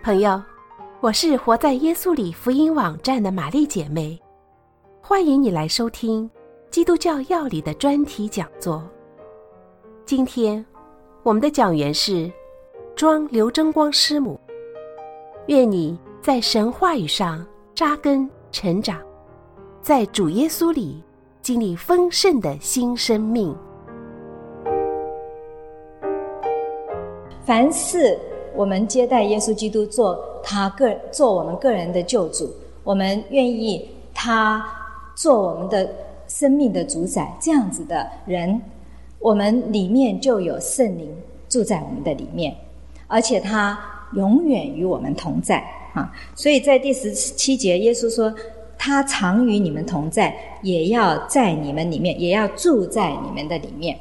朋友，我是活在耶稣里福音网站的玛丽姐妹，欢迎你来收听基督教要理的专题讲座。今天我们的讲员是庄刘真光师母，愿你在神话语上扎根成长，在主耶稣里经历丰盛的新生命。 凡事我们接待耶稣基督做我们个人的救主，我们愿意他做我们的生命的主宰，这样子的人，我们里面就有圣灵住在我们的里面，而且他永远与我们同在啊！所以在第17节，耶稣说他常与你们同在，也要在你们里面，也要住在你们的里面。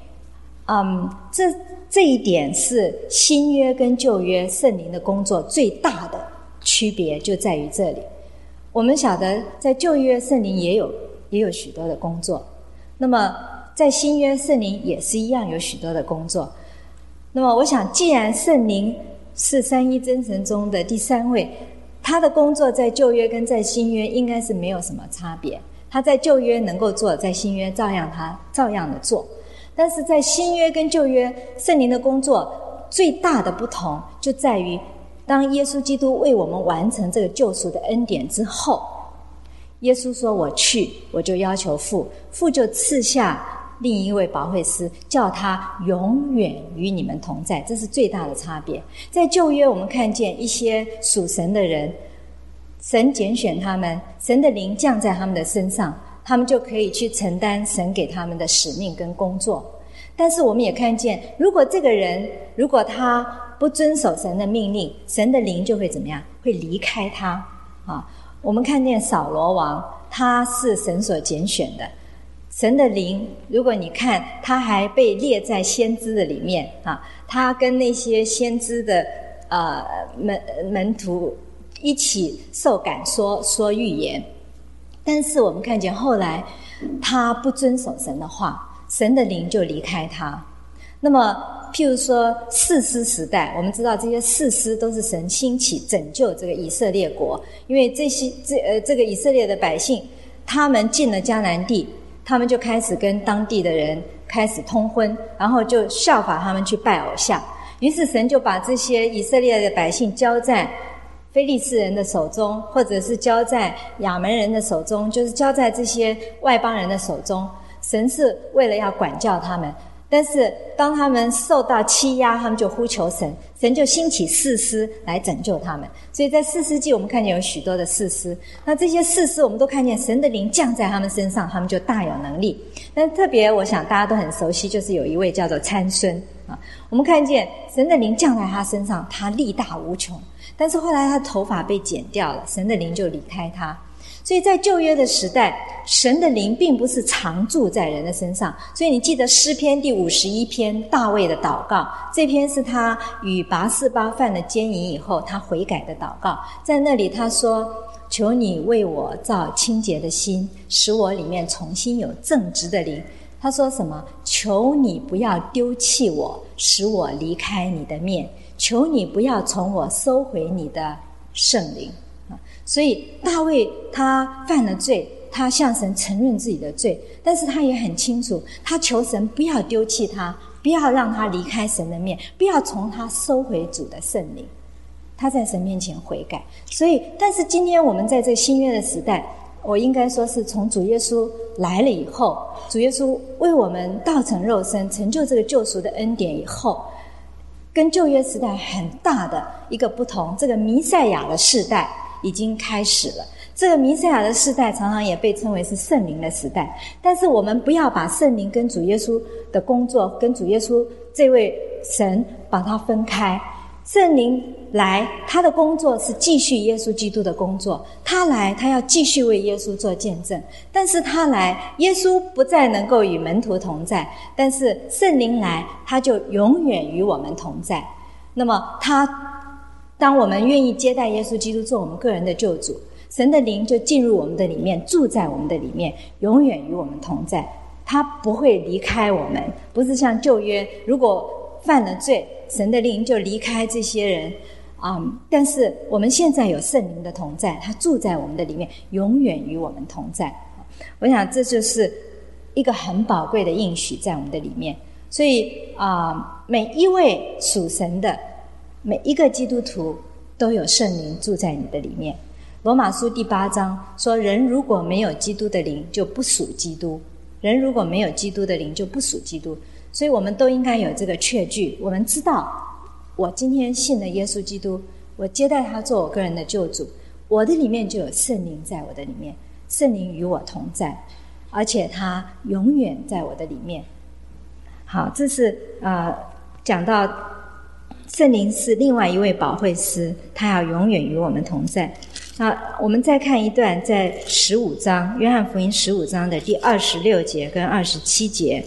这一点是新约跟旧约圣灵的工作最大的区别，就在于这里。我们晓得在旧约圣灵也有许多的工作，那么在新约圣灵也是一样有许多的工作。那么我想，既然圣灵是三一真神中的第三位，他的工作在旧约跟在新约应该是没有什么差别，他在旧约能够做，在新约照样的做。但是在新约跟旧约圣灵的工作最大的不同，就在于当耶稣基督为我们完成这个救赎的恩典之后，耶稣说我去，我就要求父就赐下另一位保惠师，叫他永远与你们同在，这是最大的差别。在旧约我们看见一些属神的人，神拣选他们，神的灵降在他们的身上，他们就可以去承担神给他们的使命跟工作。但是我们也看见，如果这个人他不遵守神的命令，神的灵就会怎么样？会离开他啊！我们看见扫罗王，他是神所拣选的，神的灵，如果你看他还被列在先知的里面啊，他跟那些先知的门徒一起受感说预言。但是我们看见后来他不遵守神的话，神的灵就离开他。那么譬如说士师时代，我们知道这些士师都是神兴起拯救这个以色列国，因为这个以色列的百姓，他们进了迦南地，他们就开始跟当地的人开始通婚，然后就效法他们去拜偶像。于是神就把这些以色列的百姓交在非利士人的手中，或者是交在亚门人的手中，就是交在这些外邦人的手中。神是为了要管教他们，但是当他们受到欺压，他们就呼求神，神就兴起士师来拯救他们。所以在士师记我们看见有许多的士师，那这些士师我们都看见神的灵降在他们身上，他们就大有能力。但特别我想大家都很熟悉，就是有一位叫做参孙啊，我们看见神的灵降在他身上，他力大无穷，但是后来他的头发被剪掉了，神的灵就离开他。所以在旧约的时代，神的灵并不是常住在人的身上。所以你记得诗篇第51篇大卫的祷告，这篇是他与拔示巴犯了奸淫以后他悔改的祷告。在那里他说，求你为我造清洁的心，使我里面重新有正直的灵。他说什么？求你不要丢弃我，使我离开你的面，求你不要从我收回你的圣灵。所以大卫他犯了罪，他向神承认自己的罪，但是他也很清楚，他求神不要丢弃他，不要让他离开神的面，不要从他收回主的圣灵。他在神面前悔改。所以但是今天我们在这新约的时代，我应该说是从主耶稣来了以后，主耶稣为我们道成肉身，成就这个救赎的恩典以后，跟旧约时代很大的一个不同，这个弥赛亚的世代已经开始了。这个弥赛亚的世代常常也被称为是圣灵的时代，但是我们不要把圣灵跟主耶稣的工作，跟主耶稣这位神把它分开。圣灵来，他的工作是继续耶稣基督的工作，他来，他要继续为耶稣做见证。但是他来，耶稣不再能够与门徒同在，但是圣灵来，他就永远与我们同在。那么当我们愿意接待耶稣基督做我们个人的救主，神的灵就进入我们的里面，住在我们的里面，永远与我们同在。他不会离开我们，不是像旧约，如果犯了罪，神的灵就离开这些人但是我们现在有圣灵的同在，他住在我们的里面，永远与我们同在。我想这就是一个很宝贵的应许在我们的里面。所以每一位属神的每一个基督徒都有圣灵住在你的里面。罗马书第8章说，人如果没有基督的灵就不属基督，人如果没有基督的灵就不属基督。所以我们都应该有这个确据，我们知道我今天信了耶稣基督，我接待他做我个人的救主，我的里面就有圣灵在我的里面，圣灵与我同在，而且他永远在我的里面。好，这是讲到圣灵是另外一位保惠师，他要永远与我们同在。我们再看一段，在15章，约翰福音15章的第26节跟27节，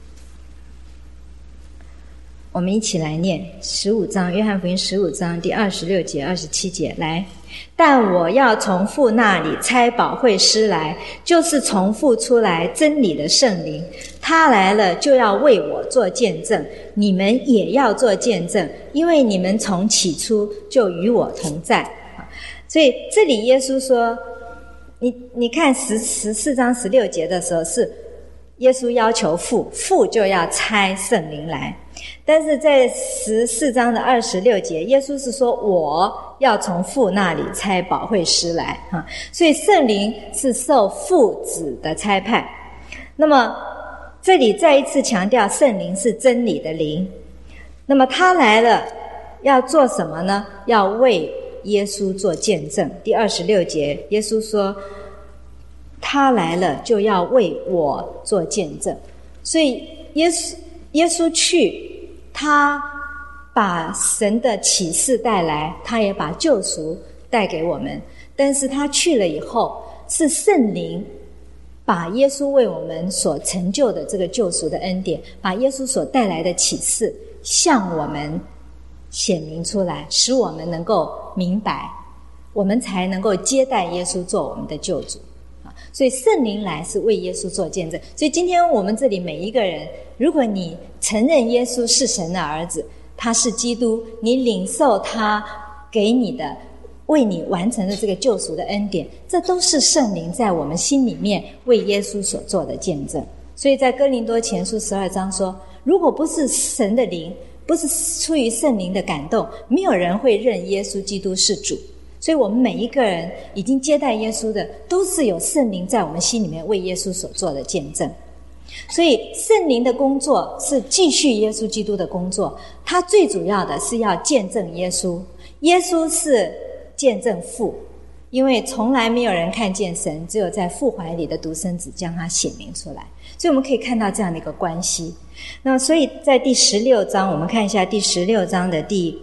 我们一起来念15章，约翰福音15章第26节、27节，来。但我要从父那里差保惠师来，就是从父出来真理的圣灵，他来了就要为我做见证，你们也要做见证，因为你们从起初就与我同在。所以这里耶稣说，你看14章16节的时候是耶稣要求父就要差圣灵来，但是在14章的26节，耶稣是说我要从父那里差保惠师来。所以圣灵是受父子的差派。那么这里再一次强调，圣灵是真理的灵。那么他来了要做什么呢？要为耶稣做见证。第26节耶稣说他来了就要为我做见证。所以耶稣去，他把神的启示带来，他也把救赎带给我们。但是他去了以后，是圣灵把耶稣为我们所成就的这个救赎的恩典，把耶稣所带来的启示向我们显明出来，使我们能够明白，我们才能够接待耶稣做我们的救主。所以圣灵来是为耶稣做见证。所以今天我们这里每一个人，如果你承认耶稣是神的儿子，他是基督，你领受他给你的为你完成的这个救赎的恩典，这都是圣灵在我们心里面为耶稣所做的见证。所以在哥林多前书12章说，如果不是神的灵，不是出于圣灵的感动，没有人会认耶稣基督是主。所以我们每一个人已经接待耶稣的，都是有圣灵在我们心里面为耶稣所做的见证。所以圣灵的工作是继续耶稣基督的工作，他最主要的是要见证耶稣，耶稣是见证父，因为从来没有人看见神，只有在父怀里的独生子将他显明出来。所以我们可以看到这样的一个关系。那么所以在第16章，我们看一下第16章的第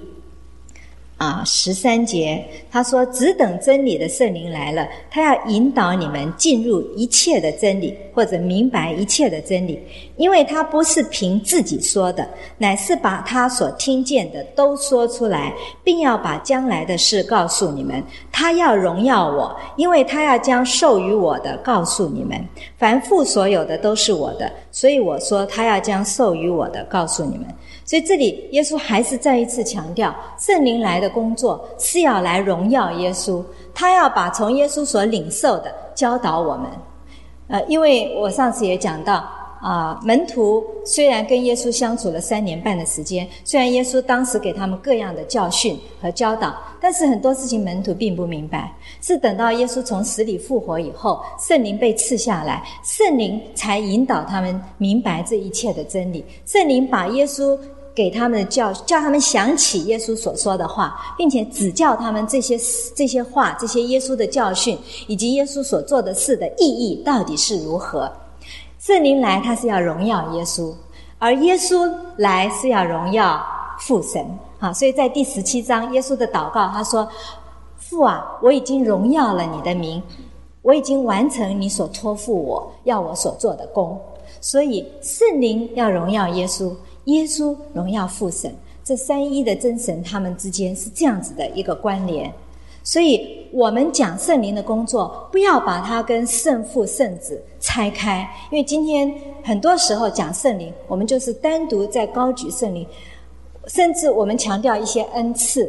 13节，他说只等真理的圣灵来了，他要引导你们进入一切的真理，或者明白一切的真理，因为他不是凭自己说的，乃是把他所听见的都说出来，并要把将来的事告诉你们。他要荣耀我，因为他要将授予我的告诉你们。凡父所有的都是我的，所以我说他要将授予我的告诉你们。所以这里耶稣还是再一次强调，圣灵来的工作是要来荣耀耶稣，他要把从耶稣所领受的教导我们。因为我上次也讲到门徒虽然跟耶稣相处了3年半的时间，虽然耶稣当时给他们各样的教训和教导，但是很多事情门徒并不明白，是等到耶稣从死里复活以后，圣灵被赐下来，圣灵才引导他们明白这一切的真理。圣灵把耶稣给他们的叫他们想起耶稣所说的话，并且指教他们这些话，这些耶稣的教训以及耶稣所做的事的意义到底是如何。圣灵来他是要荣耀耶稣，而耶稣来是要荣耀父神。所以在第17章耶稣的祷告，他说父啊，我已经荣耀了你的名，我已经完成你所托付我要我所做的工。所以圣灵要荣耀耶稣，耶稣荣耀父神，这三一的真神他们之间是这样子的一个关联。所以我们讲圣灵的工作，不要把它跟圣父圣子拆开，因为今天很多时候讲圣灵，我们就是单独在高举圣灵，甚至我们强调一些恩赐，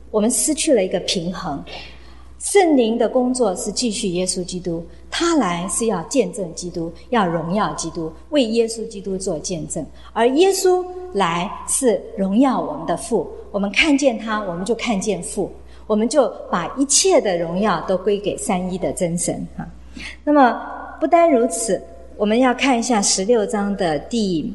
我们失去了一个平衡。圣灵的工作是继续耶稣基督，他来是要见证基督，要荣耀基督，为耶稣基督做见证，而耶稣来是荣耀我们的父，我们看见他，我们就看见父，我们就把一切的荣耀都归给三一的真神。那么不单如此，我们要看一下16章的第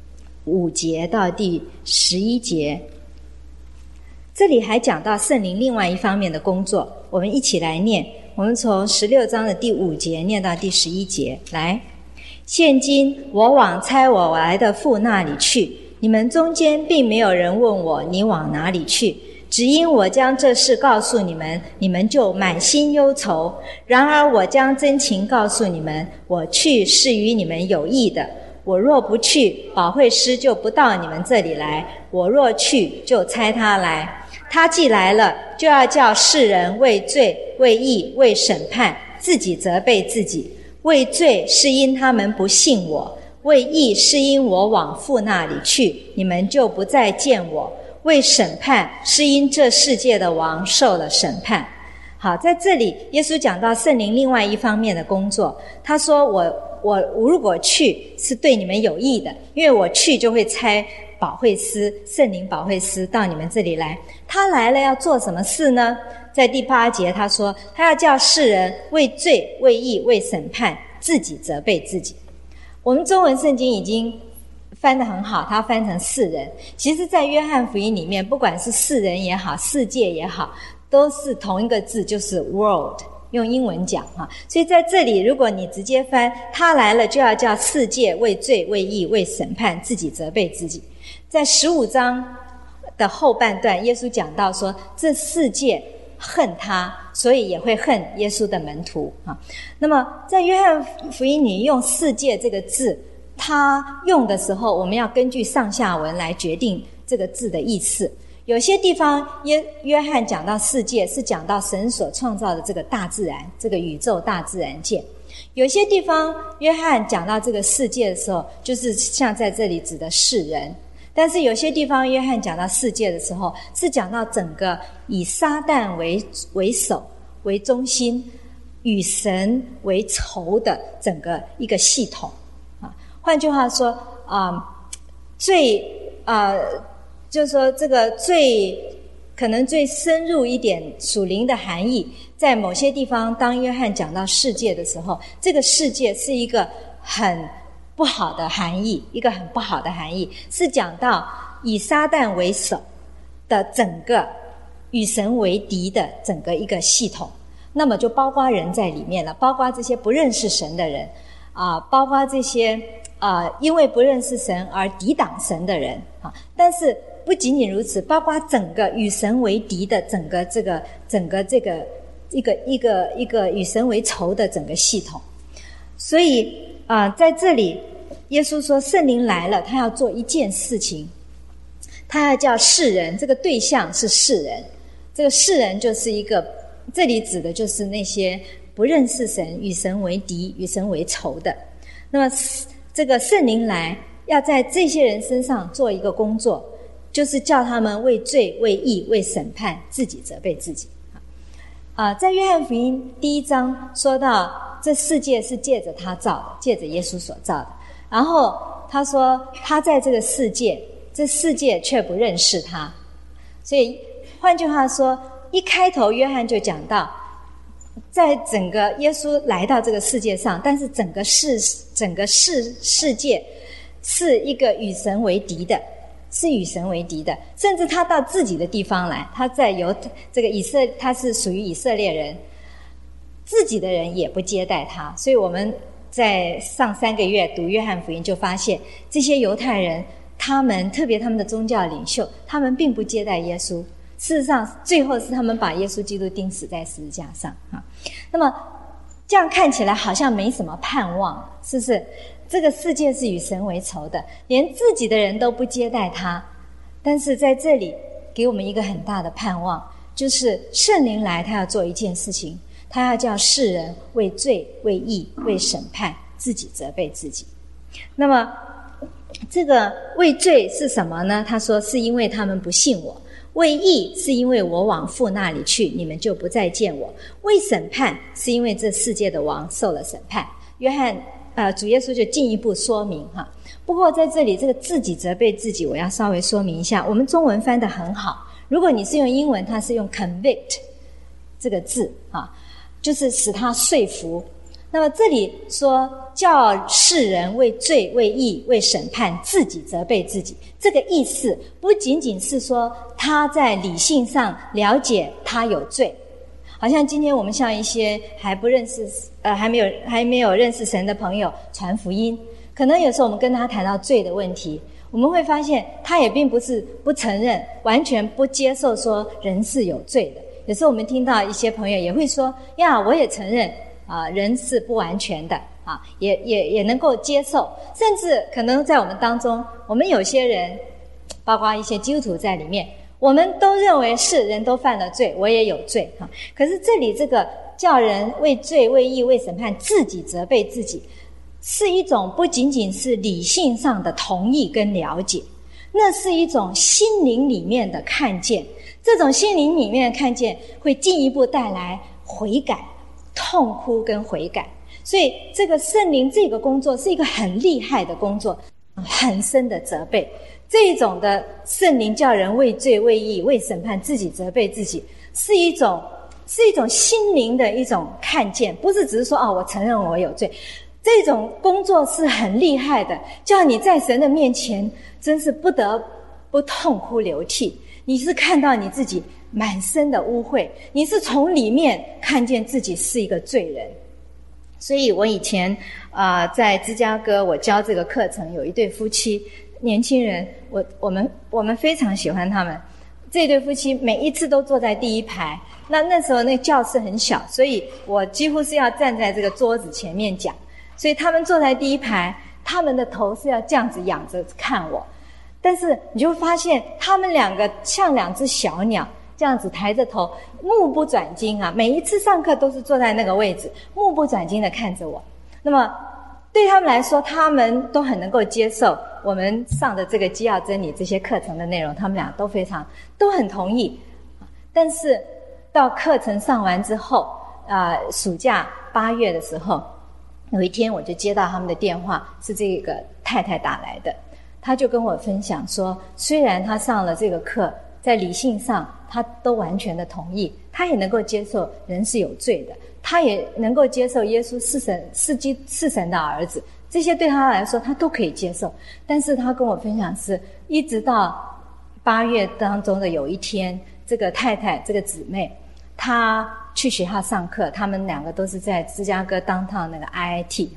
5节到第11节，这里还讲到圣灵另外一方面的工作，我们一起来念。我们从16章的第5节念到第11节。来，现今我往差我来的父那里去，你们中间并没有人问我你往哪里去，只因我将这事告诉你们，你们就满心忧愁。然而我将真情告诉你们，我去是与你们有益的。我若不去，保惠师就不到你们这里来；我若去，就差他来。他既来了，就要叫世人为罪、为义、为审判，自己责备自己。为罪是因他们不信我，为义是因我往父那里去，你们就不再见我。为审判是因这世界的王受了审判。好，在这里耶稣讲到圣灵另外一方面的工作，他说我如果去是对你们有益的，因为我去就会差保惠师，圣灵保惠师到你们这里来。他来了要做什么事呢？在第8节他说，他要叫世人为罪、为义、为审判，自己责备自己。我们中文圣经已经翻得很好，它翻成世人。其实在约翰福音里面，不管是世人也好，世界也好，都是同一个字，就是 world， 用英文讲哈。所以在这里如果你直接翻，他来了就要叫世界为罪、为义、为审判，自己责备自己。在15章的后半段，耶稣讲到说，这世界恨他，所以也会恨耶稣的门徒啊。那么在约翰福音里用世界这个字，他用的时候，我们要根据上下文来决定这个字的意思。有些地方约翰讲到世界，是讲到神所创造的这个大自然，这个宇宙大自然界。有些地方约翰讲到这个世界的时候，就是像在这里指的世人。但是有些地方约翰讲到世界的时候，是讲到整个以撒旦为首、为中心、与神为仇的整个一个系统啊。换句话说就是说这个可能最深入一点属灵的含义，在某些地方当约翰讲到世界的时候，这个世界是一个很不好的含义，一个很不好的含义，是讲到以撒旦为首的整个与神为敌的整个一个系统。那么就包括人在里面了，包括这些不认识神的人包括这些因为不认识神而抵挡神的人但是不仅仅如此，包括整个与神为敌的整个一个与神为仇的整个系统。所以在这里耶稣说圣灵来了，他要做一件事情，他要叫世人，这个对象是世人，这个世人就是一个，这里指的就是那些不认识神、与神为敌、与神为仇的。那么这个圣灵来要在这些人身上做一个工作，就是叫他们为罪、为义、为审判，自己责备自己在约翰福音1章说到这世界是借着他造的，借着耶稣所造的。然后他说他在这个世界，这世界却不认识他。所以换句话说，一开头约翰就讲到，在整个耶稣来到这个世界上，但是整个世界是一个与神为敌的，是与神为敌的。甚至他到自己的地方来，他在他是属于以色列人，自己的人也不接待他。所以我们在上3个月读约翰福音就发现，这些犹太人特别他们的宗教领袖，他们并不接待耶稣。事实上最后是他们把耶稣基督钉死在十字架上那么这样看起来好像没什么盼望，是不是？这个世界是与神为仇的，连自己的人都不接待他。但是在这里给我们一个很大的盼望，就是圣灵来，他要做一件事情，他要叫世人为罪、为义、为审判，自己责备自己。那么这个为罪是什么呢？他说是因为他们不信我。 为义是因为我往父那里去，你们就不再见我；为审判是因为这世界的王受了审判。约翰主耶稣就进一步说明哈。不过在这里这个自己责备自己，我要稍微说明一下，我们中文翻得很好，如果你是用英文，它是用 convict 这个字啊，就是使他说服。那么这里说叫世人为罪为义为审判自己责备自己，这个意思不仅仅是说他在理性上了解他有罪，好像今天我们向一些还不认识还没有认识神的朋友传福音，可能有时候我们跟他谈到罪的问题，我们会发现他也并不是不承认，完全不接受说人是有罪的。有时候我们听到一些朋友也会说呀，我也承认人是不完全的也能够接受，甚至可能在我们当中，我们有些人包括一些基督徒在里面，我们都认为是人都犯了罪，我也有罪可是这里这个叫人为罪为义为审判自己责备自己，是一种不仅仅是理性上的同意跟了解，那是一种心灵里面的看见。这种心灵里面的看见会进一步带来悔改、痛哭跟悔改。所以这个圣灵这个工作是一个很厉害的工作，很深的责备。这种的圣灵叫人为罪为义为审判自己责备自己，是一种心灵的一种看见，不是只是说我承认我有罪。这种工作是很厉害的，叫你在神的面前真是不得不痛哭流涕。你是看到你自己满身的污秽，你是从里面看见自己是一个罪人。所以我以前在芝加哥我教这个课程，有一对夫妻年轻人，我们非常喜欢他们。这对夫妻每一次都坐在第一排，那时候那教室很小，所以我几乎是要站在这个桌子前面讲，所以他们坐在第一排，他们的头是要这样子仰着看我，但是你就发现他们两个像两只小鸟，这样子抬着头，目不转睛每一次上课都是坐在那个位置，目不转睛地看着我。那么对他们来说，他们都很能够接受我们上的这个基要真理这些课程的内容，他们俩都很同意。但是到课程上完之后暑假8月的时候，有一天我就接到他们的电话，是这个太太打来的。他就跟我分享说，虽然他上了这个课，在理性上他都完全的同意，他也能够接受人是有罪的，他也能够接受耶稣是神的儿子，这些对他来说他都可以接受。但是他跟我分享是，一直到8月当中的有一天，这个太太这个姊妹她去学校上课，他们两个都是在芝加哥 downtown 那个 IIT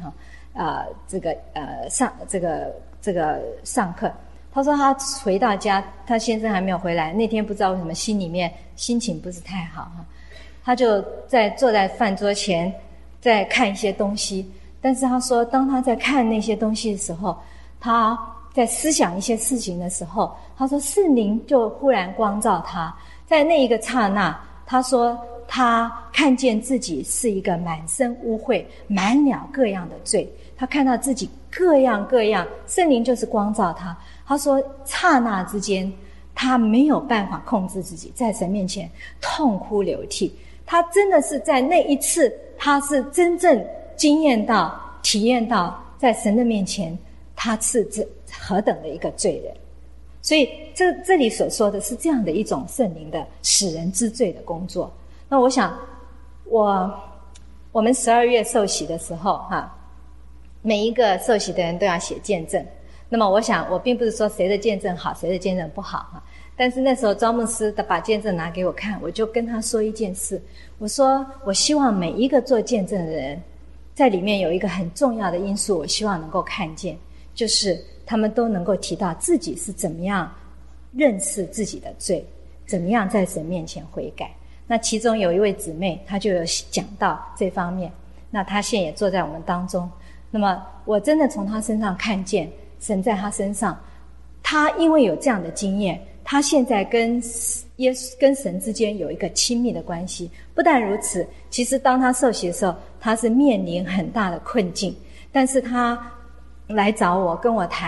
上课。他说他回到家，他先生还没有回来，那天不知道为什么心情不是太好他就坐在饭桌前在看一些东西。但是他说当他在看那些东西的时候，他在思想一些事情的时候，他说圣灵就忽然光照他，在那一个刹那，他说他看见自己是一个满身污秽满了各样的罪，他看到自己各样，圣灵就是光照他。他说刹那之间他没有办法控制自己，在神面前痛哭流涕。他真的是在那一次，他是真正经验到体验到在神的面前他是何等的一个罪人。所以这里所说的是这样的一种圣灵的使人知罪的工作。那我想我们12月受洗的时候每一个受洗的人都要写见证。那么我想我并不是说谁的见证好谁的见证不好但是那时候庄牧师把见证拿给我看，我就跟他说一件事，我说我希望每一个做见证的人在里面有一个很重要的因素，我希望能够看见，就是他们都能够提到自己是怎么样认识自己的罪，怎么样在神面前悔改。那其中有一位姊妹，她就有讲到这方面，那她现在也坐在我们当中。那么我真的从她身上看见神在她身上，她因为有这样的经验，她现在跟神之间有一个亲密的关系。不但如此，其实当她受洗的时候，她是面临很大的困境，但是她来找我跟我谈，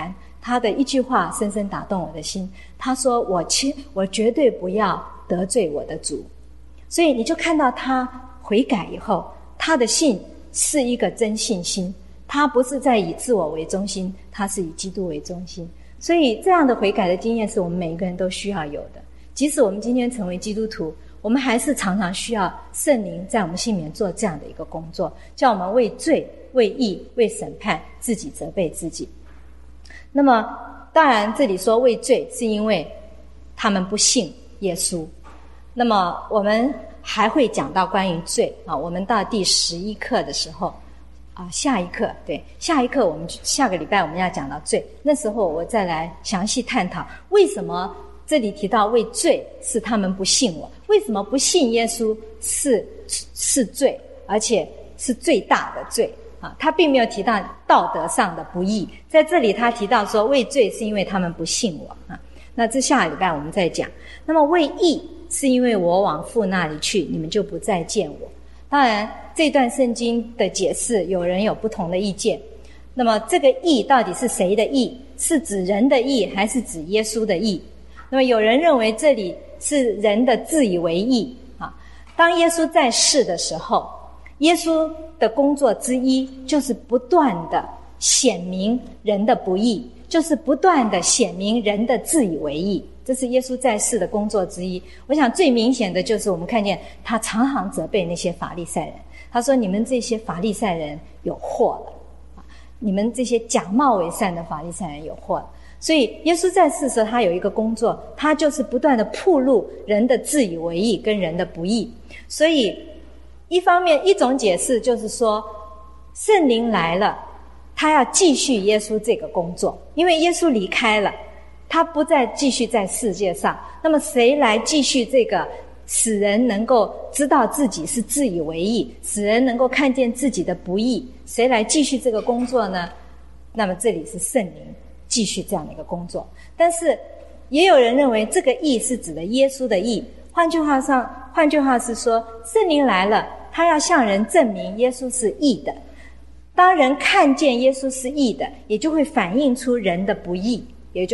他的一句话深深打动我的心。他说我绝对不要得罪我的主。所以你就看到他悔改以后，他的信是一个真信心，他不是在以自我为中心，他是以基督为中心。所以这样的悔改的经验是我们每一个人都需要有的。即使我们今天成为基督徒，我们还是常常需要圣灵在我们心里面做这样的一个工作，叫我们为罪、为义、为审判自己责备自己。那么当然这里说为罪，是因为他们不信耶稣。那么我们还会讲到关于罪啊，我们到第11课的时候啊，下一课我们下个礼拜我们要讲到罪，那时候我再来详细探讨为什么这里提到为罪是他们不信我，为什么不信耶稣是罪，而且是最大的罪啊？他并没有提到道德上的不义，在这里他提到说为罪是因为他们不信我啊。那这下个礼拜我们再讲。那么为义是因为我往父那里去，你们就不再见我。当然这段圣经的解释有人有不同的意见。那么这个义到底是谁的义？是指人的义还是指耶稣的义？那么有人认为这里是人的自以为义啊。当耶稣在世的时候，耶稣的工作之一就是不断的显明人的不义，就是不断的显明人的自以为义，这是耶稣在世的工作之一。我想最明显的就是我们看见他常常责备那些法利赛人，他说你们这些法利赛人有祸了，你们这些假冒为善的法利赛人有祸了。所以耶稣在世的时候，他有一个工作，他就是不断的暴露人的自以为义跟人的不义。所以一方面一种解释就是说圣灵来了，他要继续耶稣这个工作，因为耶稣离开了，他不再继续在世界上，那么谁来继续这个使人能够知道自己是自以为义，使人能够看见自己的不义，谁来继续这个工作呢？那么这里是圣灵继续这样的一个工作。但是也有人认为这个义是指的耶稣的义，换句话是说圣灵来了，他要向人证明耶稣是义的。当人看见耶稣是义的，也就会反映出人的不义，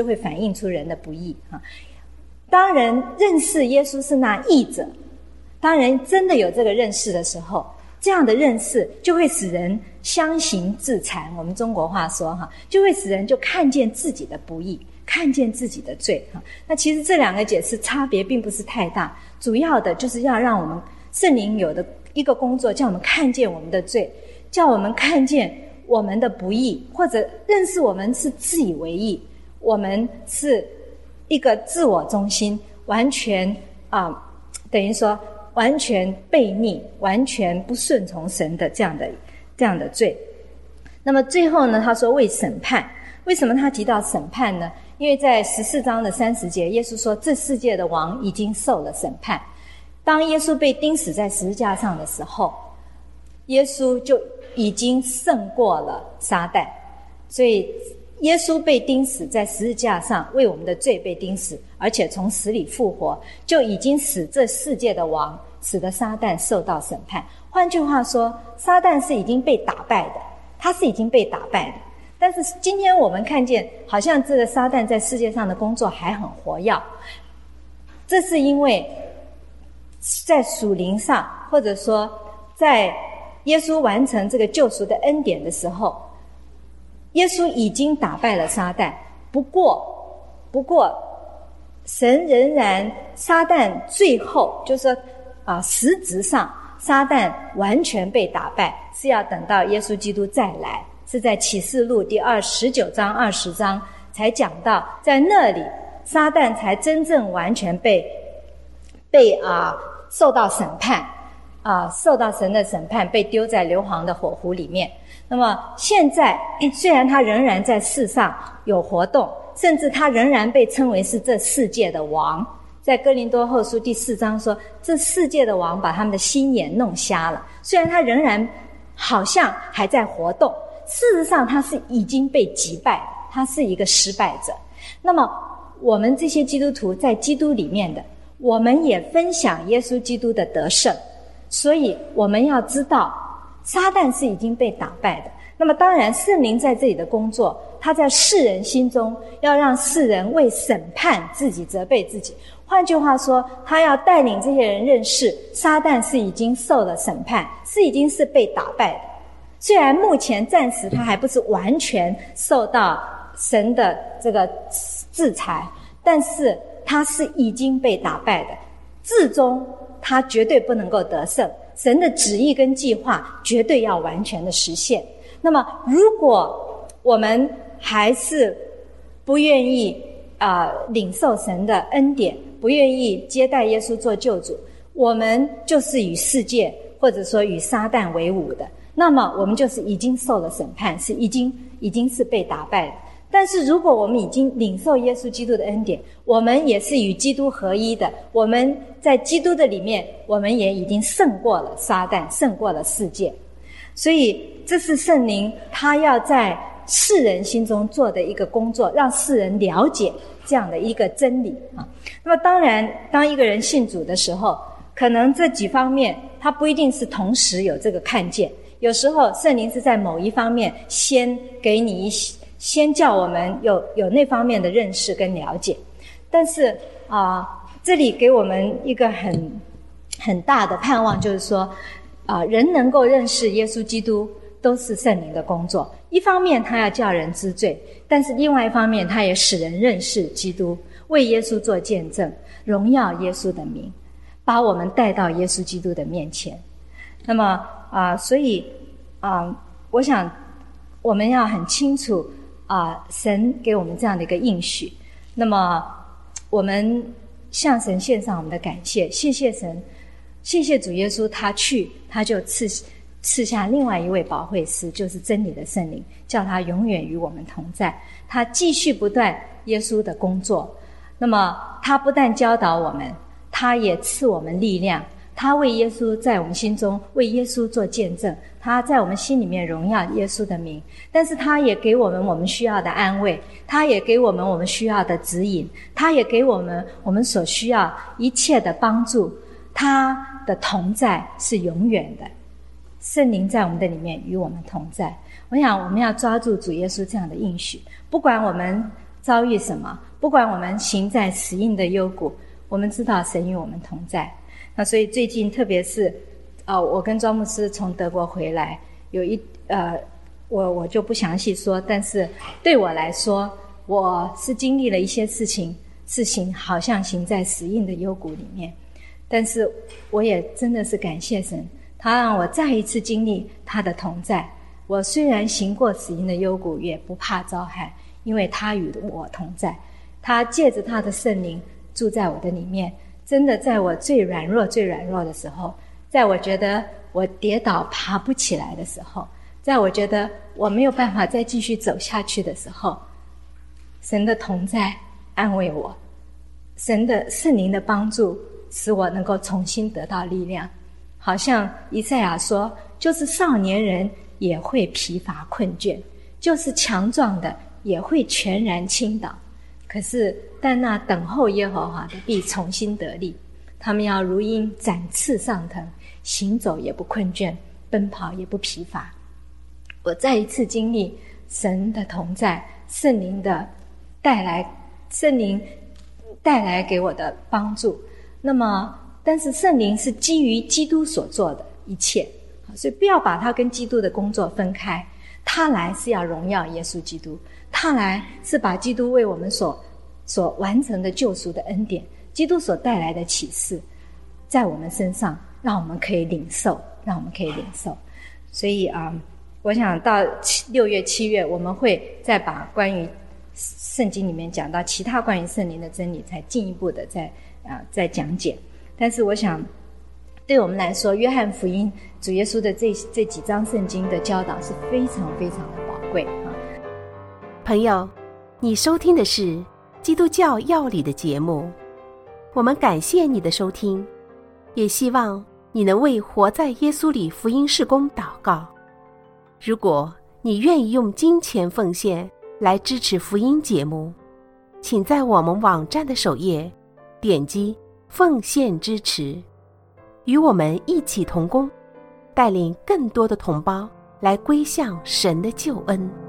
当人认识耶稣是那义者，当人真的有这个认识的时候，这样的认识就会使人相形自惭，我们中国话说就会使人就看见自己的不义，看见自己的罪。那其实这两个解释差别并不是太大，主要的就是要让我们圣灵有的一个工作，叫我们看见我们的罪，叫我们看见我们的不义，或者认识我们是自以为义，我们是一个自我中心，完全等于说完全悖逆，完全不顺从神的这样的罪。那么最后呢，他说为审判。为什么他提到审判呢？因为在14章的30节，耶稣说这世界的王已经受了审判。当耶稣被钉死在十字架上的时候，耶稣就已经胜过了撒旦。所以耶稣被钉死在十字架上，为我们的罪被钉死，而且从死里复活，就已经使这世界的王，使得撒旦受到审判。换句话说，撒旦是已经被打败的，他是已经被打败的。但是今天我们看见好像这个撒旦在世界上的工作还很活跃，这是因为在属灵上，或者说在耶稣完成这个救赎的恩典的时候，耶稣已经打败了撒旦。不过神仍然，撒旦最后就是说实质上撒旦完全被打败，是要等到耶稣基督再来，是在启示录第19章20章才讲到，在那里撒旦才真正完全被受到审判受到神的审判，被丢在硫磺的火湖里面。那么现在虽然他仍然在世上有活动，甚至他仍然被称为是这世界的王，在哥林多后书第4章说，这世界的王把他们的心眼弄瞎了。虽然他仍然好像还在活动，事实上他是已经被击败，他是一个失败者。那么我们这些基督徒在基督里面的，我们也分享耶稣基督的得胜，所以我们要知道撒旦是已经被打败的， 那么当然圣灵在这里的工作，他在世人心中要让世人为审判自己责备自己，换句话说，他要带领这些人认识撒旦是已经受了审判，已经是被打败的。虽然目前暂时他还不是完全受到神的这个制裁，但是他是已经被打败的，至终他绝对不能够得胜，神的旨意跟计划绝对要完全的实现。那么如果我们还是不愿意领受神的恩典，不愿意接待耶稣做救主，我们就是与世界或者说与撒旦为伍的，那么我们就是已经受了审判，是已经是被打败的。但是如果我们已经领受耶稣基督的恩典，我们也是与基督合一的，我们在基督的里面，我们也已经胜过了撒旦，胜过了世界。所以这是圣灵他要在世人心中做的一个工作，让世人了解这样的一个真理啊。那么当然当一个人信主的时候，可能这几方面他不一定是同时有这个看见，有时候圣灵是在某一方面先给你先叫我们有那方面的认识跟了解。但是这里给我们一个很大的盼望，就是说人能够认识耶稣基督都是圣灵的工作。一方面他要叫人知罪，但是另外一方面他也使人认识基督，为耶稣做见证，荣耀耶稣的名，把我们带到耶稣基督的面前。那么所以我想我们要很清楚神给我们这样的一个应许。那么我们向神献上我们的感谢，谢谢神，谢谢主耶稣，他就赐下另外一位保惠师，就是真理的圣灵，叫他永远与我们同在。他继续不断耶稣的工作，那么他不但教导我们，他也赐我们力量，他为耶稣在我们心中为耶稣做见证，他在我们心里面荣耀耶稣的名。但是他也给我们我们需要的安慰，他也给我们我们需要的指引，他也给我们所需要一切的帮助。他的同在是永远的，圣灵在我们的里面与我们同在。我想我们要抓住主耶稣这样的应许，不管我们遭遇什么，不管我们行在死荫的幽谷，我们知道神与我们同在。那所以最近特别是我跟庄牧师从德国回来，有我就不详细说，但是对我来说，我是经历了一些事情，好像行在死荫的幽谷里面，但是我也真的是感谢神，他让我再一次经历他的同在。我虽然行过死荫的幽谷，也不怕遭害，因为他与我同在，他借着他的圣灵住在我的里面。真的在我最软弱的时候，在我觉得我跌倒爬不起来的时候，在我觉得我没有办法再继续走下去的时候，神的同在安慰我，神的圣灵的帮助使我能够重新得到力量。好像以赛亚说，就是少年人也会疲乏困倦，就是强壮的也会全然倾倒，但那等候耶和华的必重新得力，他们要如鹰展翅上腾，行走也不困倦，奔跑也不疲乏。我再一次经历神的同在，圣灵带来给我的帮助。那么但是圣灵是基于基督所做的一切，所以不要把它跟基督的工作分开。他来是要荣耀耶稣基督，他来是把基督为我们所完成的救赎的恩典，基督所带来的启示在我们身上，让我们可以领受。所以我想到6月7月我们会再把关于圣经里面讲到其他关于圣灵的真理才进一步的再讲解。但是我想对我们来说，约翰福音主耶稣的这几章圣经的教导是非常非常的宝贵朋友，你收听的是基督教要理的节目，我们感谢你的收听，也希望你能为活在耶稣里福音事工祷告。如果你愿意用金钱奉献来支持福音节目，请在我们网站的首页点击奉献支持，与我们一起同工，带领更多的同胞来归向神的救恩。